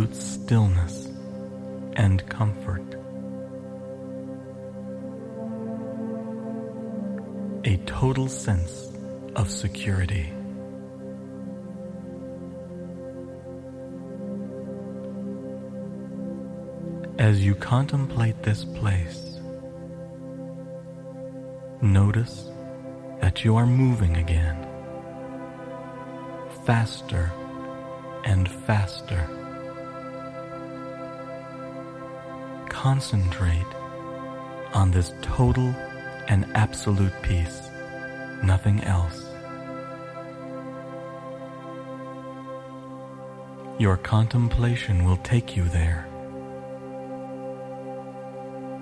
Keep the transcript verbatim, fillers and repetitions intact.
absolute stillness and comfort. A total sense of security. As you contemplate this place, notice that you are moving again, faster and faster. Concentrate on this total and absolute peace, nothing else. Your contemplation will take you there.